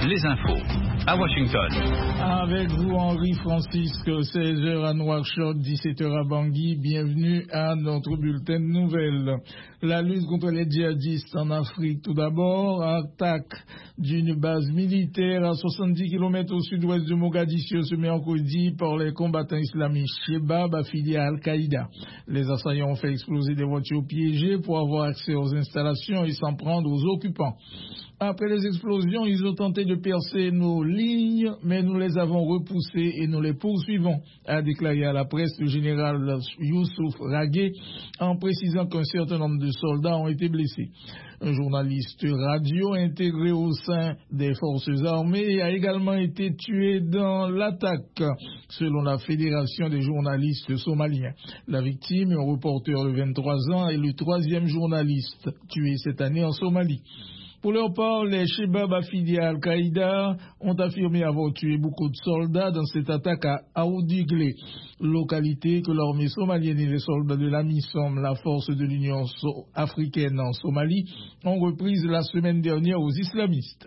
les infos à Washington. Avec vous, Henri Francisque, 16h à Nouakchott, 17h à Bangui. Bienvenue à notre bulletin de nouvelles. La lutte contre les djihadistes en Afrique, tout d'abord, attaque d'une base militaire à 70 km au sud-ouest de Mogadiscio ce mercredi par les combattants islamistes Shebab affiliés à Al-Qaïda. Les assaillants ont fait exploser des voitures piégées pour avoir accès aux installations et s'en prendre aux occupants. Après les explosions, ils ont tenté de percer nos lignes, mais nous les avons repoussés et nous les poursuivons, a déclaré à la presse le général Youssouf Ragué, en précisant qu'un certain nombre de soldats ont été blessés. Un journaliste radio intégré au sein des forces armées a également été tué dans l'attaque, selon la Fédération des journalistes somaliens. La victime, un reporter de 23 ans, est le troisième journaliste tué cette année en Somalie. Pour leur part, les Shebab affiliés à Al-Qaïda ont affirmé avoir tué beaucoup de soldats dans cette attaque à Aoudiglé, localité que l'armée somalienne et les soldats de l'AMISOM, la force de l'Union africaine en Somalie, ont reprise la semaine dernière aux islamistes.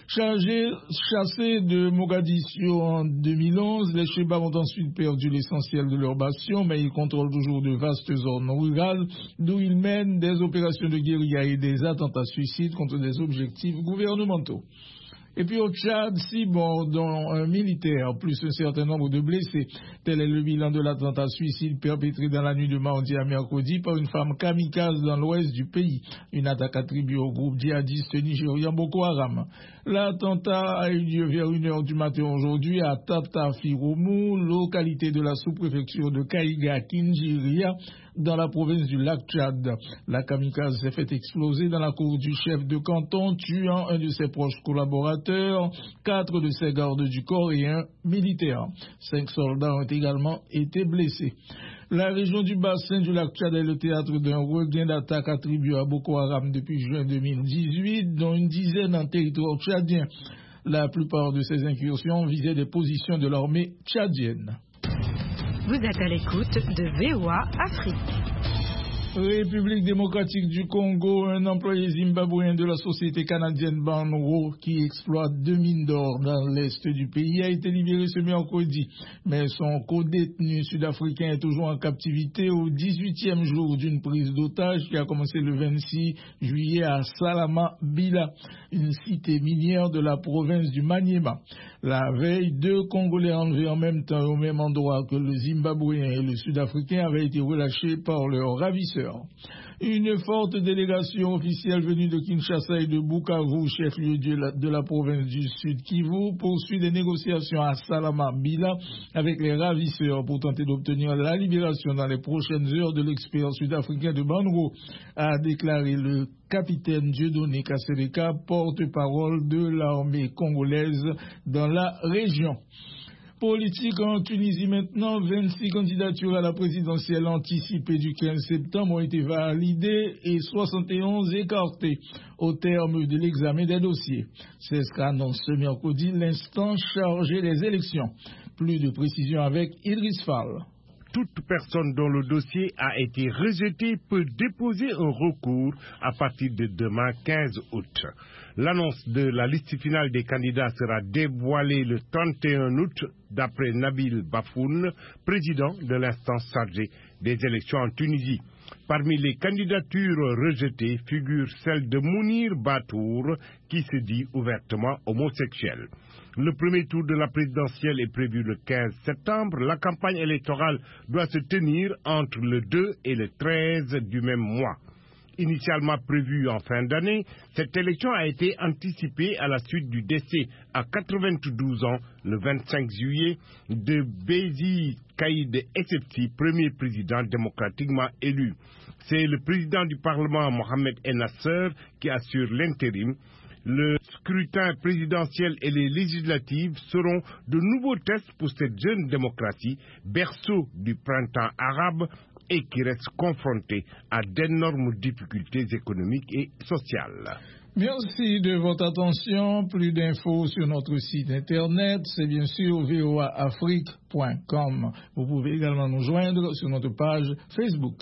Chassés de Mogadiscio en 2011, les Shebab ont ensuite perdu l'essentiel de leur bastion, mais ils contrôlent toujours de vastes zones rurales d'où ils mènent des opérations de guérilla et des attentats suicides contre des objectifs gouvernementaux. Et puis au Tchad, 6 morts, dont un militaire, plus un certain nombre de blessés. Tel est le bilan de l'attentat suicide perpétré dans la nuit de mardi à mercredi par une femme kamikaze dans l'ouest du pays. Une attaque attribuée au groupe djihadiste nigérian Boko Haram. L'attentat a eu lieu vers 1h du matin aujourd'hui à Tatafiroumou, localité de la sous-préfecture de Kaïga Kinjiria, dans la province du lac Tchad. La kamikaze s'est fait exploser dans la cour du chef de canton, tuant un de ses proches collaborateurs, 4 de ses gardes du corps et un militaire. 5 soldats ont également été blessés. La région du bassin du lac Tchad est le théâtre d'un regain d'attaques attribué à Boko Haram depuis juin 2018, dont une dizaine en territoire tchadien. La plupart de ces incursions visaient des positions de l'armée tchadienne. Vous êtes à l'écoute de VOA Afrique. République démocratique du Congo, un employé zimbabwéen de la société canadienne Banro qui exploite 2 mines d'or dans l'est du pays a été libéré ce mercredi. Mais son codétenu sud-africain est toujours en captivité au 18e jour d'une prise d'otage qui a commencé le 26 juillet à Salama-Bila, une cité minière de la province du Maniema. La veille, 2 Congolais enlevés en même temps au même endroit que le Zimbabwéen et le Sud-Africain avaient été relâchés par leurs ravisseurs. Une forte délégation officielle venue de Kinshasa et de Bukavu, chef-lieu de la province du Sud Kivu, poursuit des négociations à Salama-Bila avec les ravisseurs pour tenter d'obtenir la libération dans les prochaines heures de l'expert sud-africain de Banro, a déclaré le capitaine Dieudonné Kasereka, porte-parole de l'armée congolaise dans la région. Politique en Tunisie maintenant, 26 candidatures à la présidentielle anticipée du 15 septembre ont été validées et 71 écartées au terme de l'examen des dossiers. C'est ce qu'annonce ce mercredi l'instance chargée des élections. Plus de précisions avec Idriss Fall. Toute personne dont le dossier a été rejeté peut déposer un recours à partir de demain 15 août. L'annonce de la liste finale des candidats sera dévoilée le 31 août d'après Nabil Bafoun, président de l'instance chargée des élections en Tunisie. Parmi les candidatures rejetées figure celle de Mounir Batour, qui se dit ouvertement homosexuel. Le premier tour de la présidentielle est prévu le 15 septembre. La campagne électorale doit se tenir entre le 2 et le 13 du même mois. Initialement prévue en fin d'année, cette élection a été anticipée à la suite du décès à 92 ans, le 25 juillet, de Bézi Caïd Essebsi, premier président démocratiquement élu. C'est le président du Parlement, Mohamed Ennasser, qui assure l'intérim. Le scrutin présidentiel et les législatives seront de nouveaux tests pour cette jeune démocratie, berceau du printemps arabe, et qui reste confronté à d'énormes difficultés économiques et sociales. Merci de votre attention. Plus d'infos sur notre site internet, c'est bien sûr voaafrique.com. Vous pouvez également nous joindre sur notre page Facebook.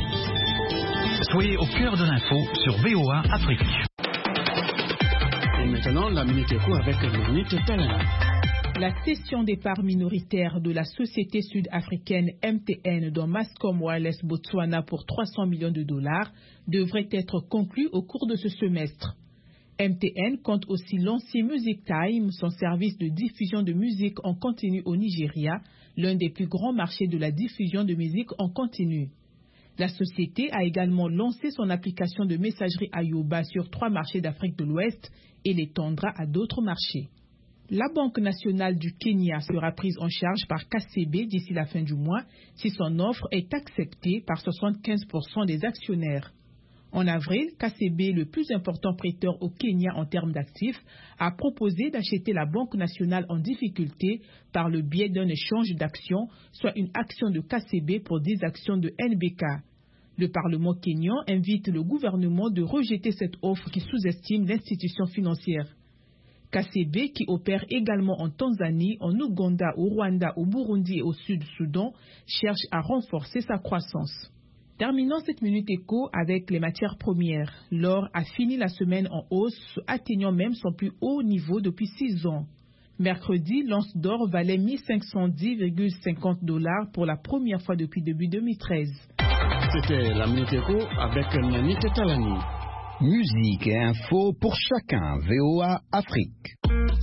Soyez au cœur de l'info sur VOA Afrique. maintenant la Minute Éco avec Minute Talent. La cession des parts minoritaires de la société sud-africaine MTN dans Mascom Wireless Botswana pour 300 millions de dollars devrait être conclue au cours de ce semestre. MTN compte aussi lancer Music Time, son service de diffusion de musique en continu au Nigeria, l'un des plus grands marchés de la diffusion de musique en continu. La société a également lancé son application de messagerie Ayoba sur 3 marchés d'Afrique de l'Ouest et l'étendra à d'autres marchés. La Banque nationale du Kenya sera prise en charge par KCB d'ici la fin du mois si son offre est acceptée par 75% des actionnaires. En avril, KCB, le plus important prêteur au Kenya en termes d'actifs, a proposé d'acheter la Banque nationale en difficulté par le biais d'un échange d'actions, soit une action de KCB pour 10 actions de NBK. Le Parlement kényan invite le gouvernement de rejeter cette offre qui sous-estime l'institution financière. KCB, qui opère également en Tanzanie, en Ouganda, au Rwanda, au Burundi et au Sud-Soudan, cherche à renforcer sa croissance. Terminons cette Minute Éco avec les matières premières. L'or a fini la semaine en hausse, atteignant même son plus haut niveau depuis 6 ans. Mercredi, l'once d'or valait 1510,50 $ pour la première fois depuis début 2013. C'était la Minute Éco avec Nanit Talani. Musique et info pour chacun. VOA Afrique.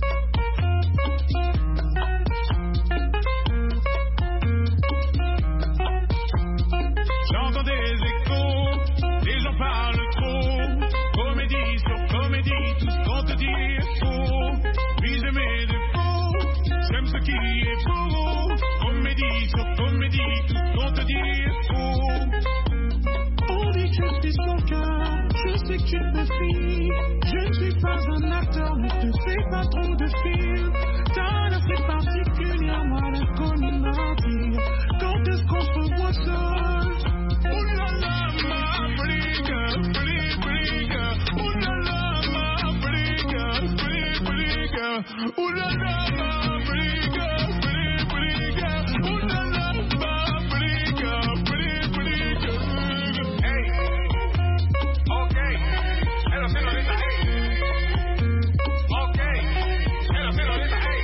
J'entends des échos, les gens parlent trop. Comédie sur comédie, tout ce qu'on te dit est faux. Puis j'ai mes défauts, j'aime ce qui est beau. Comédie sur comédie, tout ce qu'on te dit est faux. On dit que je suis son cœur. Je sais que tu te fies, je ne suis pas un acteur, ne te fais pas trop de films. T'as un fait particulièrement l'inconnu m'attire. Quand est-ce qu'on se revoit seul? Oh là là, ma brigue, brigue. Oh là là, ma brigue, brigue. Oh là là, ma brigue, brigue. Oh là là, ma brigue, brigue. Hey. Okay, hello señorita, hey. Okay, hello señorita, hey.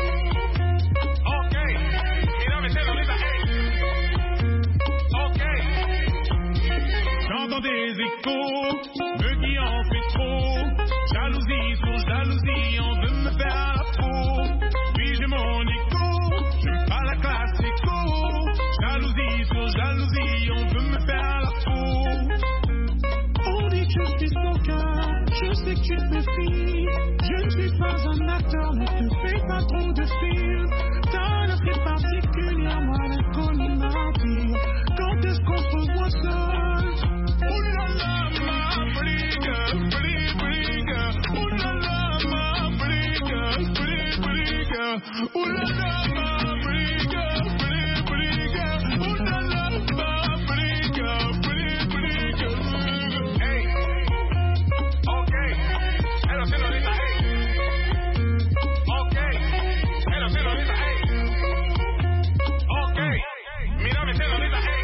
Okay, mírame señorita, hey. Okay. J'entends des échos, me qui en fait trop. Jalousie sur jalousie, on veut me faire la peau. Puis j'ai mon écho, j'aime pas la classe écho. Jalousie sur jalousie, on veut me faire la peau. On dit que je suis son cœur, je sais que tu te fies. Je ne suis pas un acteur, ne te fais pas trop de films. T'as un fait particulièrement l'inconnu m'attire. Quand est-ce qu'on se revoit seul? Oh là là, ma brigue, brigue. Oh là là, ma brigue, brigue. Oh là là, ma brigue, brigue. Oh là là, ma brigue, brigue. Hey, okay, hello señorita, hey. Okay, hello señorita, hey. Okay, mírame señorita, hey.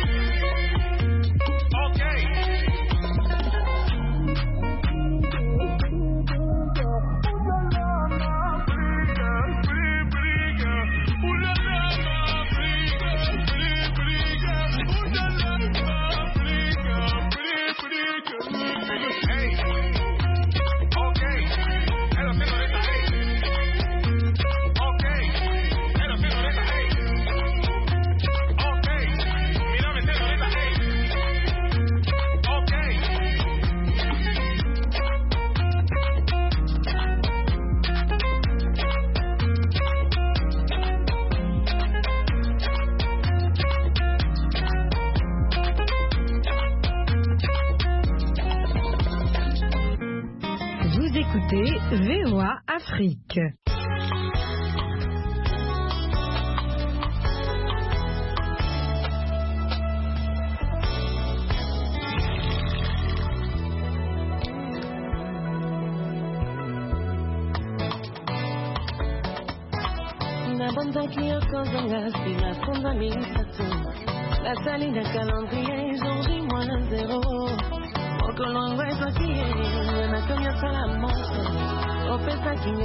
Okay. Vous écoutez VOA Afrique. La salida calendrier, jour J-0. Colombo es aquí, en la calle Salamanca. O pensa que